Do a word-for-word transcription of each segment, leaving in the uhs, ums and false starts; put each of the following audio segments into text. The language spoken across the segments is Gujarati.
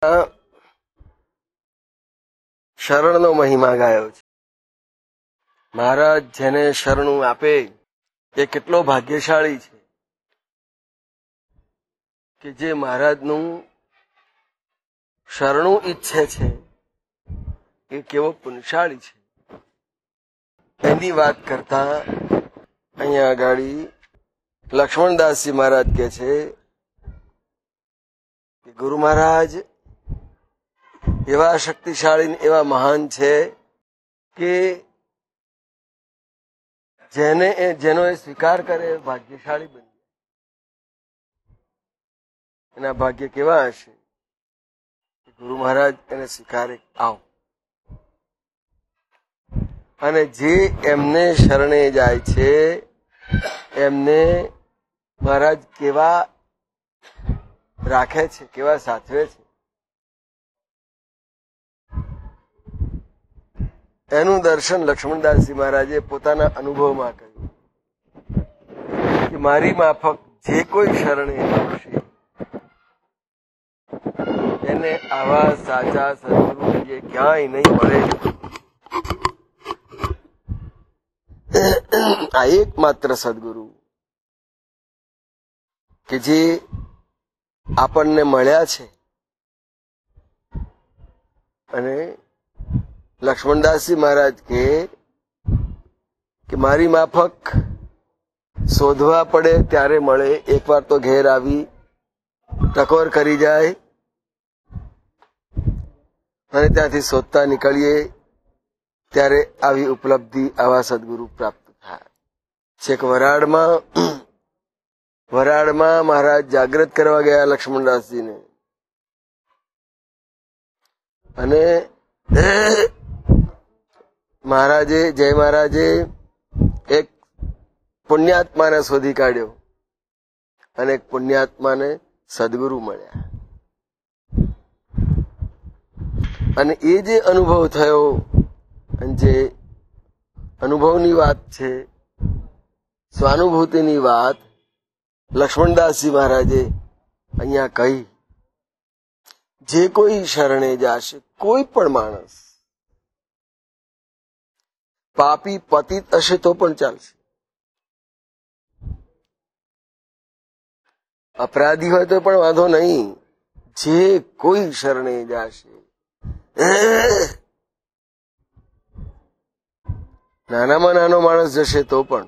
શરણનો મહિમા ગાયો છે. મહારાજ જેને શરણું આપે એ કેટલો ભાગ્યશાળી છે કે જે મહારાજનું શરણું ઈચ્છે છે એ કેવો પુણ્યશાળી છે. એની વાત કરતા અહીંયા આગળ લક્ષ્મણદાસજી મહારાજ કહે છે કે ગુરુ મહારાજ એવા શક્તિશાળી એવા મહાન છે કે જેને જેનો એ સ્વીકાર કરે ભાગ્યશાળી બની જાય. એના ભાગ્ય કેવા હશે? ગુરુ મહારાજ એને સ્વીકારે આવો, અને જે એમને શરણે જાય છે એમને મહારાજ કેવા રાખે છે, કેવા સાચવે છે. એનું દર્શન લક્ષ્મણદાસજી મહારાજે પોતાના અનુભવમાં કર્યું કે મારી માફક જે કોઈ શરણે આવશે એને આવા સાચા સદગુરુ જે ક્યાંય નહીં મળે. આ એકમાત્ર સદગુરુ કે જે આપણને મળ્યા છે. અને લક્ષ્મણદાસજી મહારાજ કે કે મારી માફક શોધવા પડે ત્યારે મળે. એકવાર તો ઘેર આવી ટકોર કરી જાય અને ત્યાંથી શોધતા નીકળીએ ત્યારે આવી ઉપલબ્ધિ, આવા સદગુરુ પ્રાપ્ત થાય. છેક વરાડમાં વરાડમાં મહારાજ જાગ્રત કરવા ગયા લક્ષ્મણદાસજીને, અને મહારાજે જય મહારાજે એક પુણ્યાત્માને શોધી કાઢ્યો અને એક પુણ્યાત્માને સદગુરુ મળ્યા. અને એ જે અનુભવ થયો, અને જે અનુભવની વાત છે, સ્વાનુભૂતિની વાત લક્ષ્મણદાસજી મહારાજે અહીંયા કહી. જે કોઈ શરણે જાશે, કોઈ પણ માણસ પાપી પતિત હશે તો પણ ચાલશે, અપરાધી હોય તો પણ વાંધો નહીં. જે કોઈ શરણે જાશે, નાનામાં નાનો માણસ જશે તો પણ,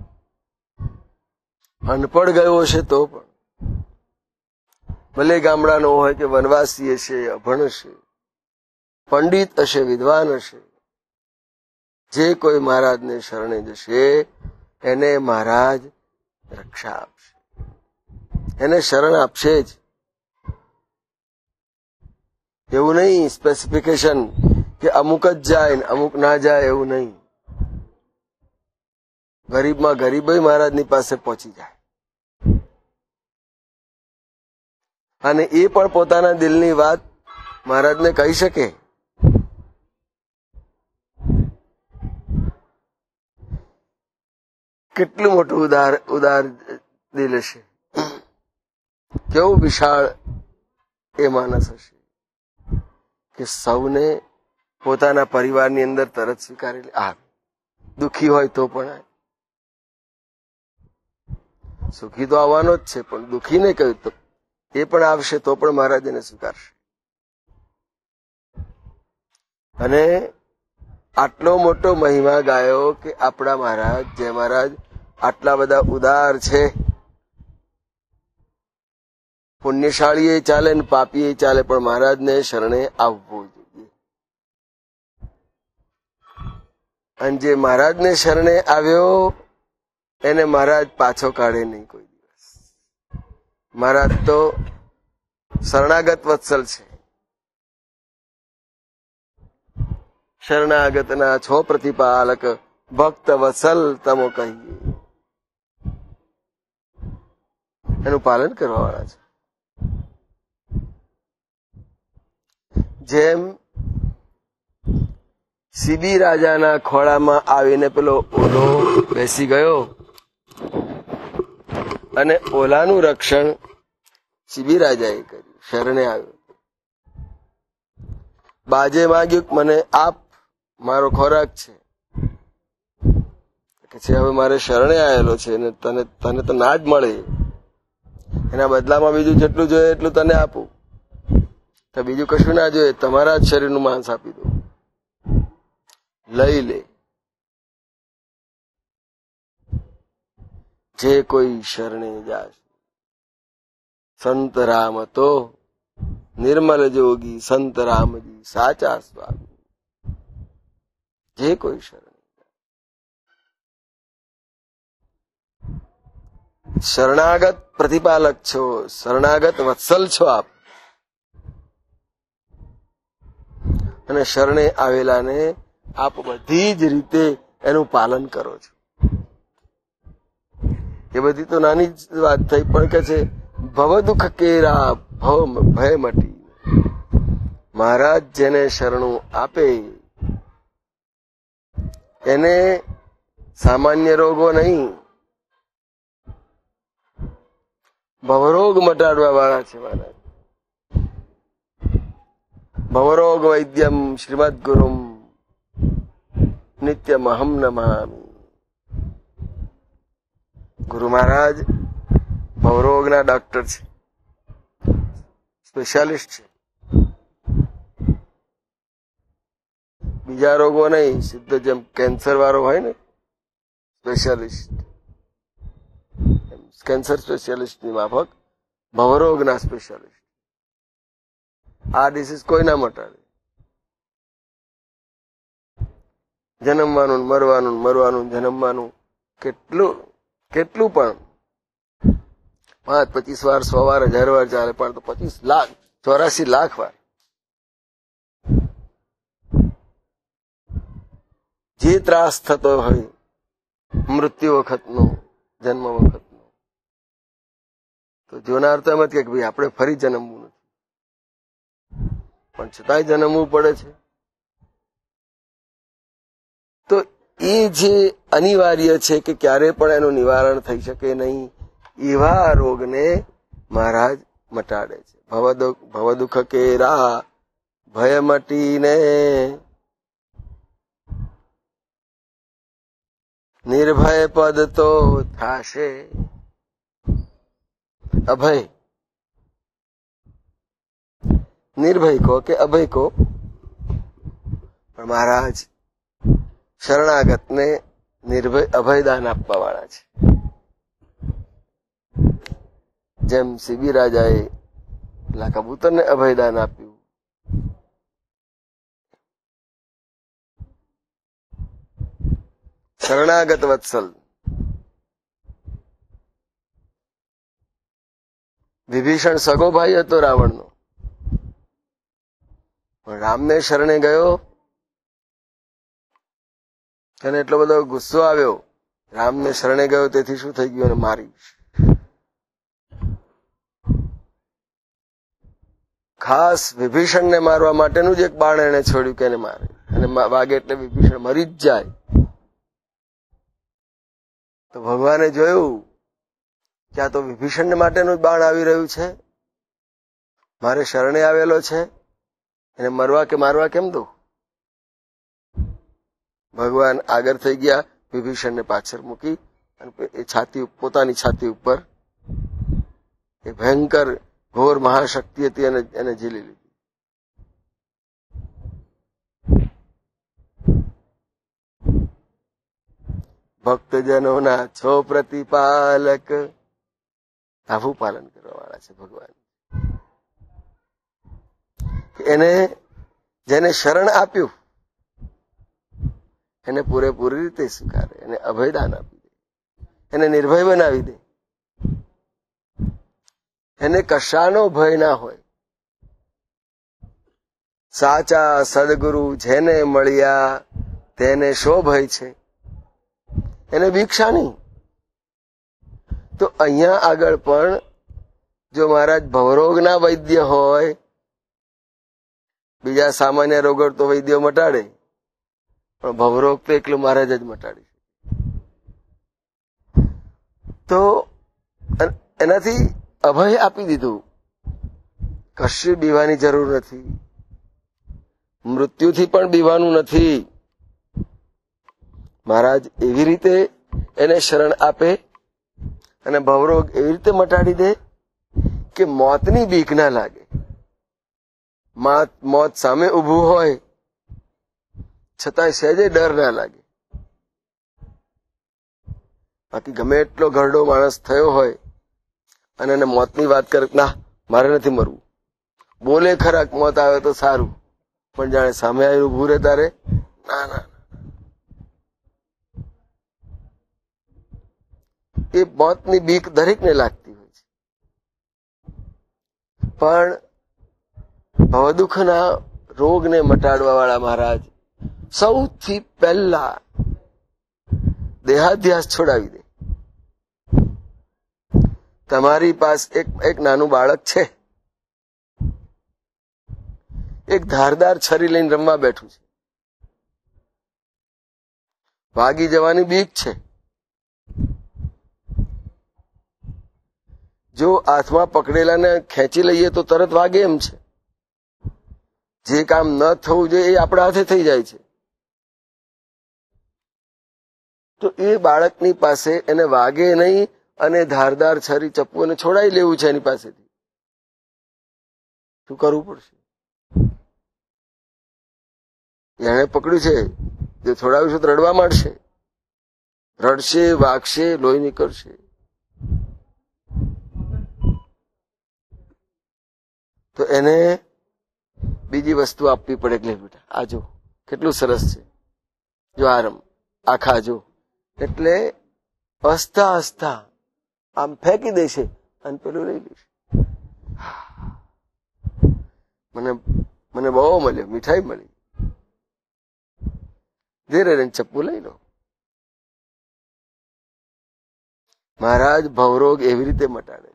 અનપઢ ગયો હશે તો પણ, ભલે ગામડાનો હોય કે વનવાસી હશે, અભણ હશે, પંડિત હશે, વિદ્વાન હશે, જે કોઈ મહારાજને શરણે જશે એને મહારાજ રક્ષા આપશે, એને શરણ આપશે જ. એવું નહીં સ્પેસિફિકેશન કે અમુક જ જાય ને અમુક ના જાય, એવું નહીં. ગરીબમાં ગરીબય મહારાજની પાસે પહોંચી જાય, અને એ પણ પોતાના દિલની વાત મહારાજને કહી શકે. કેટલું મોટું ઉદાર ઉદાર દિલ હશે, કેવું વિશાળ એ માણસ હશે કે સૌને પોતાના પરિવારની અંદર તરત સ્વીકારેલી. આ દુઃખી હોય તો પણ આવે, સુખી તો આવવાનો જ છે, પણ દુઃખી ને કહ્યું તો એ પણ આવશે તો પણ મહારાજ એને સ્વીકારશે. અને આટલો મોટો મહિમા ગાયો કે આપણા મહારાજ જય મહારાજ આટલા બધા ઉદાર છે. પુણ્યશાળી એ ચાલે ને પાપી એ ચાલે, પણ મહારાજને શરણે આવવું જોઈએ. અને જે મહારાજને શરણે આવ્યો એને મહારાજ પાછો કાઢે નહીં કોઈ દિવસ. મહારાજ તો શરણાગત વત્સલ છે. શરણાગતના છો પ્રતિપાલક, ભક્ત વત્સલ તમો કહીએ. એનું પાલન કરવા વાળા છે. જેમ સીબી રાજાના ખોળામાં આવીને પેલો ઓલો બેસી ગયો અને ઓલાનું રક્ષણ સીબી રાજાએ કર્યું, શરણે આવ્યો. બાજે માંગ્યું કે મને આપ, મારો ખોરાક છે. કે છે હવે મારે શરણે આવેલો છે ને તને તને તો ના જ મળે, એના બદલામાં બીજું જેટલું જોઈએ એટલું તને આપું. તો બીજું કશું ના જોઈએ, તમારા જ શરીરનું માંસ આપી દો, લઈ લે. જે કોઈ શરણે જાશ સંત રામ તો નિર્મલ જોગી, સંત રામજી સાચા સ્વામી. જે કોઈ શરણે શરણાગત પ્રતિપાલક છો, શરણાગત વત્સલ છો આપ. અને શરણે આવેલાને આપ બધી જ રીતે એનું પાલન કરો છો. એ બધી તો નાની જ વાત થઈ, પણ કે છે ભવ દુઃખ કેરા ભવ ભય મટી. મહારાજ જેને શરણું આપે એને સામાન્ય રોગો નહીં, ભવરોગ મટાડવા વાળા છે મહારાજ. ભવરોગ વૈદ્યમ શ્રીમદ ગુરુમ નિત્યમ અહમ નમામિ. ગુરુ મહારાજ ભવરોગના ડોક્ટર છે, સ્પેશિયાલિસ્ટ છે. બીજા રોગો નહીં, સીધો જેમ કેન્સર વાળો હોય ને સ્પેશિયાલિસ્ટ, કેન્સર સ્પેશિયાલિસ્ટની માફક ભવરોગના સ્પેશિયાલિસ્ટ. આ ડિસીઝ કોઈ ના મટાડે. જન્મવાનું મરવાનું મરવાનું જન્મવાનું કેટલું કેટલું પણ પાંચ પચીસ વાર સો વાર હજાર વાર ચાલે, પણ તો પચીસ લાખ ચોરાસી લાખ વાર જે ત્રાસ થતો હોય મૃત્યુ વખતનો, જન્મ વખતનો, તો જોનાર તો એમ જ કે ભાઈ આપણે ફરી જન્મવું નથી, પણ છતાંય જન્મવું પડે છે. તો એ જે અનિવાર્ય છે કે ક્યારે પણ એનું નિવારણ થઈ શકે નહીં, એવા રોગને મહારાજ મટાડે છે. ભવ દુઃખ કેરા ભય મટીને નિર્ભય પદ તો થાશે અભય. નિર્ભય કો કે અભય કો, પણ મહારાજ શરણાગતને નિર્ભય અભયદાન આપવા વાળા છે. જેમ સીબી રાજાએ પેલા કબૂતરને અભયદાન આપ્યું, શરણાગત વત્સલ. વિભીષણ સગો ભાઈ હતો રાવણનો, પણ રામને શરણે ગયો, તેને એટલો બધો ગુસ્સો આવ્યો, રામને શરણે ગયો તેથી શું થઈ ગયું, અને મારી. ખાસ વિભીષણને મારવા માટેનું જ એક બાણ એને છોડ્યું કે એને મારે, અને વાગે એટલે વિભીષણ મરી જ જાય. તો ભગવાને જોયું કે આ તો વિભીષણ માટેનું જ બાણ આવી રહ્યું છે, મારે શરણે આવેલો છે, એને મરવા કે મારવા કેમ દો. ભગવાન આગળ થઈ ગયા, વિભીષણને પાછળ મૂકી, અને એ છાતી પોતાની છાતી ઉપર એ ભયંકર ઘોર મહાશક્તિ હતી અને એને ઝીલી લીધી. ભક્તજનોના છો પ્રતિપાલક, આવું પાલન કરવા વાળા છે ભગવાન. એને જેને શરણ આપ્યું એને પૂરેપૂરી રીતે સ્વીકારે, એને અભયદાન આપી દે, એને નિર્ભય બનાવી દે, એને કશાનો ભય ના હોય. સાચા સદગુરુ જેને મળ્યા તેને શો ભય છે, એને ભિક્ષા નહીં. તો અહીંયા આગળ પણ જો મહારાજ ભવરોગના વૈદ્ય હોય, બીજા સામાન્ય રોગો તો વૈદ્યો મટાડે, પણ ભવરોગ તો એકલું મહારાજ જ મટાડી. તો એનાથી અભય આપી દીધું, કશું બીવાની જરૂર નથી, મૃત્યુથી પણ બીવાનું નથી. મહારાજ એવી રીતે એને શરણ આપે અને ભવરોગ એવી રીતે મટાડી દે કે મોતની બીક ના લાગે. મોત સામે ઊભું હોય છતાંય સહેજે ડર ના લાગે. બાકી ગમે એટલો ઘરડો માણસ થયો હોય અને એને મોતની વાત કરે, ના મારે નથી મરવું, બોલે ખરા મોત આવે તો સારું, પણ જાણે સામે આવી ઊભું રહે તારે ના ના. એ મોતની બીક દરેકને લાગતી હોય છે, પણ ભવદુઃખના રોગને મટાડવા વાળા મહારાજ સૌથી પહેલા દેહાધ્યાસ છોડાવી દે. તમારી પાસે એક એક નાનું બાળક છે, એક ધારદાર છરી લઈને રમવા બેઠું છે, ભાગી જવાની બીક છે. જો હાથમાં પકડેલાને ખેંચી લઈએ તો તરત વાગે એમ છે. જે કામ ન થવું જોઈએ એ આપણા હાથે થઈ જાય છે. તો એ બાળકની પાસે એને વાગે નહીં અને ધારદાર છરી ચપ્પુ એને છોડાઈ લેવું છે એની પાસેથી. શું કરવું પડશે? એને પકડ્યું છે, જે છોડાવ્યું છે તો રડવા માંડશે, રડશે, વાગશે, લોહી નીકળશે. તો એને બીજી વસ્તુ આપવી પડે કે લે બેટા આ જો કેટલું સરસ છે, જો આરમ આખા જો. એટલે હસતા હસતા આમ ફેંકી દેશે અને પેલું લઈ લેશે. મને મને બહુ મળ્યો, મીઠાઈ મળી, ધીરે રહીને ચપ્પુ લઈ લો. મહારાજ ભવરોગ એવી રીતે મટાડે છે.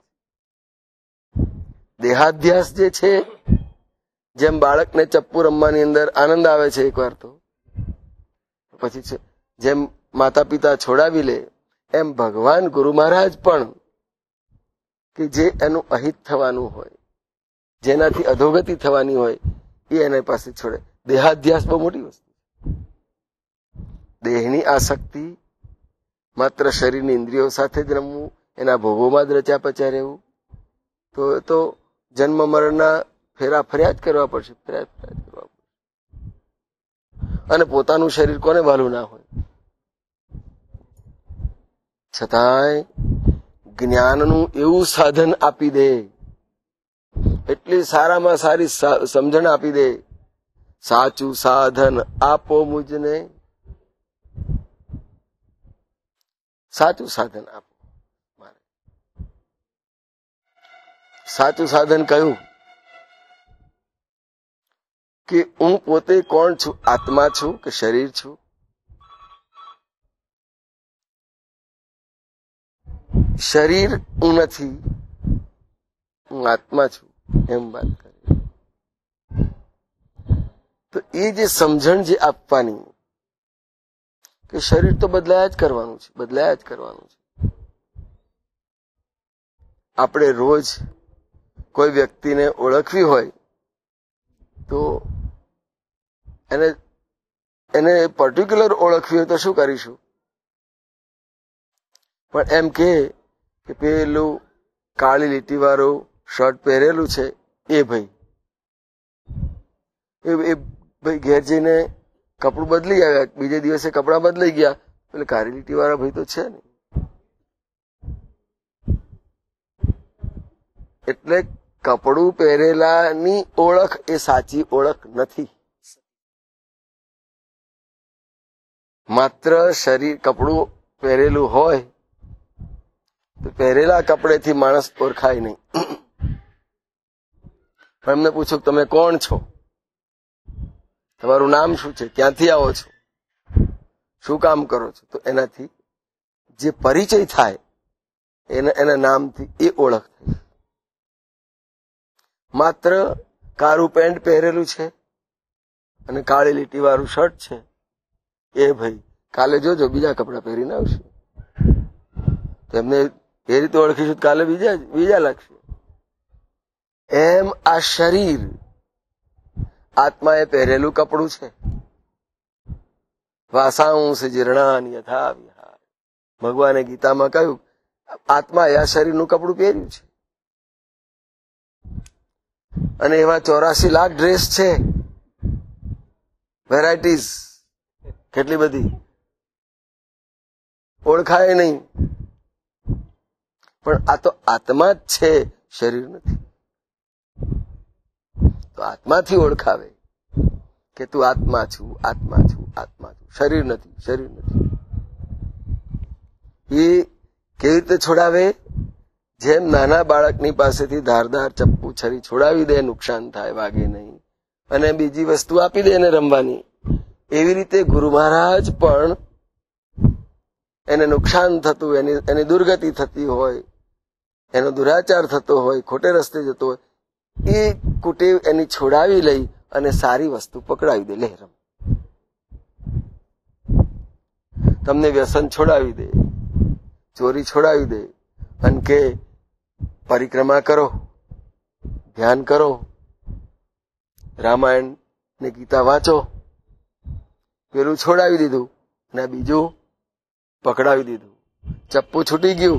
દેહાધ્યાસ જે છે, જેમ બાળકને ચપ્પુ રમવાની અંદર આનંદ આવે છે એકવાર તો પછી છે, જેમ માતા પિતા છોડાવી લે એમ ભગવાન ગુરુ મહારાજ પણ કે જે એનું અહિત થવાનું હોય, જેનાથી અધોગતિ થવાની હોય એ એના પાસે છોડે. દેહાધ્યાસ બહુ મોટી વસ્તુ. દેહની આસક્તિ, માત્ર શરીરની ઇન્દ્રિયો સાથે જ રમવું, એના ભોગોમાં જ રચ્યા પચ્યા રહેવું, તો તો જન્મ મરણના ફેરા ફરિયાદ કરવા પડશે, ફરિયાદ ફરિયાદ કરવા પડશે. અને પોતાનું શરીર કોને વાલું ના હોય. છતાંય જ્ઞાનનું એવું સાધન આપી દે, એટલી સારામાં સારી સમજણ આપી દે, સાચું સાધન આપો મુજને, સાચું સાધન આપો મારે. સાચું સાધન કયું? કે હું પોતે કોણ છું? આત્મા છું કે શરીર છું? શરીર હું નથી, હું આત્મા છું એમ વાત કરે. તો એ જે સમજણ જે આપવાની કે શરીર તો બદલાયા જ કરવાનું છે, બદલાયા જ કરવાનું છે. આપણે રોજ કોઈ વ્યક્તિને ઓળખવી હોય તો એને એને પર્ટિક્યુલર ઓળખવી હોય તો શું કરીશું? પણ એમ કે પેલું કાળી લીટી વાળું શર્ટ પહેરેલું છે એ ભાઈ, એ ભાઈ ઘેર જઈને કપડું બદલી આવ્યા, બીજે દિવસે કપડા બદલાઈ ગયા, એટલે કાળી લીટી વાળા ભાઈ તો છે ને. એટલે કપડું પહેરેલાની ઓળખ એ સાચી ઓળખ નથી. માત્ર શરીર કપડું પહેરેલું હોય તો પહેરેલા કપડેથી માણસ ઓળખાય નહીં. પણ એમને પૂછું તમે કોણ છો, તમારું નામ શું છે, ક્યાંથી આવો છો, શું કામ કરો છો, તો એનાથી જે પરિચય થાય એના એના નામથી એ ઓળખ થાય. માત્ર કાળું પેન્ટ પહેરેલું છે અને કાળી લીટી વાળું શર્ટ છે એ ભાઈ કાલે જોજો બીજા કપડા પહેરીને આવશે, તો એમને એ રીતે ઓળખીશું, કાલે બીજા બીજા લાગશે. એમ આ શરીર આત્મા એ પહેરેલું કપડું છે. વાસાંશ જીર્ણાન યથા વિહાર. ભગવાને ગીતામાં કહ્યું આત્મા એ આ શરીરનું કપડું પહેર્યું છે. અને એવા ચોરાસી લાખ ડ્રેસ છે, વેરાયટીઝ કેટલી બધી, ઓળખાય નહીં. પણ આ તો આત્મા જ છે, શરીર નથી. તો આત્માથી ઓળખાવે કે તું આત્મા છું, આત્મા છું, આત્મા છું, શરીર નથી, શરીર નથી. એ કેવી રીતે છોડાવે? જેમ નાના બાળકની પાસેથી ધારદાર ચપ્પુ છરી છોડાવી દે, નુકસાન થાય, વાગે નહીં, અને બીજી વસ્તુ આપી દે એને રમવાની, એવી રીતે ગુરુ મહારાજ પણ એને નુકસાન થતું, એની એની દુર્ગતિ થતી હોય, એનો દુરાચાર થતો હોય, ખોટે રસ્તે જતો હોય, એ કુટેવ એની છોડાવી લઈ અને સારી વસ્તુ પકડાવી દે. લે રમ, તમને વ્યસન છોડાવી દે, ચોરી છોડાવી દે, અને કે પરિક્રમા કરો, ધ્યાન કરો, રામાયણ ને ગીતા વાંચો. પેલું છોડાવી દીધું અને બીજું પકડાવી દીધું. ચપ્પુ છૂટી ગયું,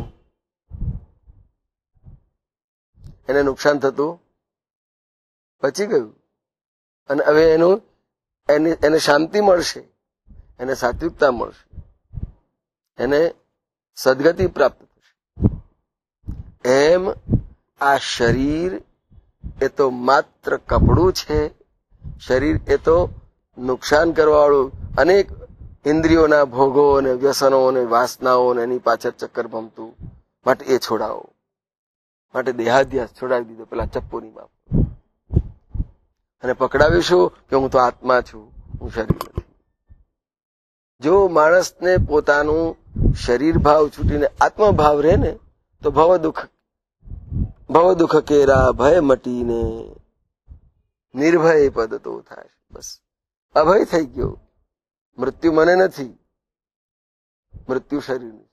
એને નુકસાન થતું બચી ગયું. અને હવે એનું એને શાંતિ મળશે, એને સાત્વિકતા મળશે, એને સદગતિ પ્રાપ્ત થશે. એમ આ શરીર એ તો માત્ર કપડું છે. શરીર એ તો નુકસાન કરવાવાળું અનેક ઇન્દ્રિયોના ભોગો અને વ્યસનો અને વાસનાઓ એની પાછળ ચક્કર ભમતું. માટે એ છોડાવો, માટે દેહાધ્યાસ છોડાવી દીધો પેલા ચપ્પુની બાપ. અને પકડાવીશું કે હું તો આત્મા છું, હું શરીર નથી. જો માણસને પોતાનું શરીર ભાવ છૂટીને આત્મભાવ રહે ને તો ભવ દુઃખ ભવ દુઃખ કેરા ભય મટીને નિર્ભય પદ તો થાય. બસ અભય થઈ ગયો. મૃત્યુ મને નથી, મૃત્યુ શરીરની.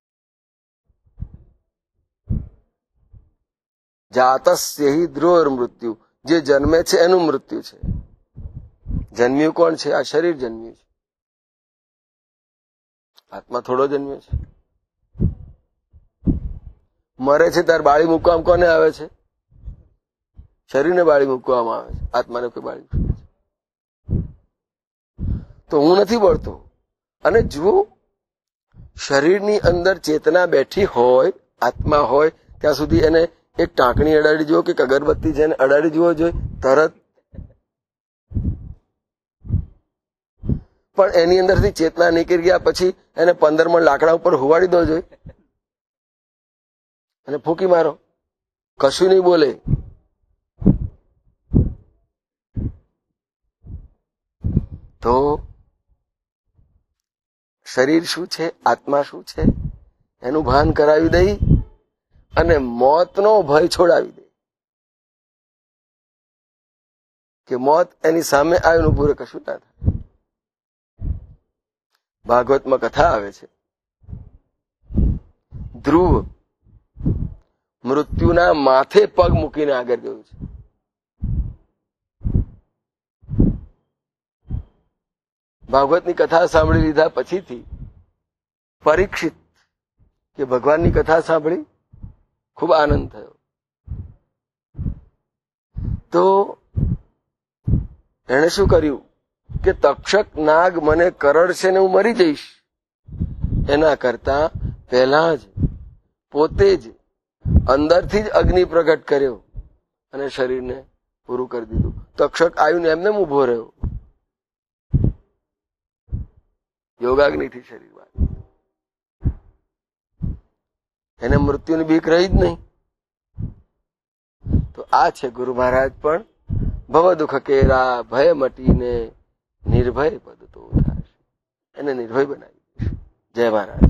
જાતસ્ય હિ ધ્રુવર મૃત્યુ. જે જન્મે છે એનું મૃત્યુ છે. જન્મ્યું કોણ છે? આ શરીર જન્મ્યું છે. આત્મા થોડો જન્મ્યો છે. મરે છે ત્યારે બાળી મૂકવામાં કોને આવે છે? શરીરને બાળી મૂકવામાં આવે છે, આત્માને કોઈ બાળી મૂકે છે. તો હું નથી બળતો. અને જુઓ, શરીરની અંદર ચેતના બેઠી હોય, આત્મા હોય, ત્યાં સુધી એને એક ટાંકણી અડાડી જુઓ કે અગરબત્તી છે એને અડાડી જુઓ જોઈએ તરત. પણ એની અંદરથી ચેતના નીકળી ગયા પછી એને પંદર મણ લાકડા ઉપર હુવાડી દો જોઈએ અને ફૂંકી મારો, કશું નહીં બોલે. તો શરીર શું છે, આત્મા શું છે, એનું ભાન કરાવી દઈ અને મોતનો ભય છોડાવી દે કે મોત એની સામે આવ્યું પૂરે કશું ના થાય. ભાગવતમાં કથા આવે છે, ધ્રુવ મૃત્યુના માથે પગ મૂકીને આગળ ગયું છે. ભાગવતની કથા સાંભળી લીધા પછીથી પરીક્ષિત કે ભગવાનની કથા સાંભળી ખૂબ આનંદ થયો. તો એણે શું કર્યું કે તક્ષક નાગ મને કરડશે ને હું મરી જઈશ, એના કરતા પહેલા જ પોતે જ અંદરથી જ અગ્નિ પ્રગટ કર્યો અને શરીરને પૂરું કરી દીધું. તક્ષક આવ્યું ને એમને ઉભો રહ્યો, યોગાગ્નિથી શરીર વાત. એને મૃત્યુની બીક રહી જ નહીં. તો આ છે ગુરુ મહારાજ પણ ભવ દુઃખ કેરા ભય મટીને નિર્ભય પદ તો થાય. એને નિર્ભય બનાવી દઈશ. જય મહારાજ.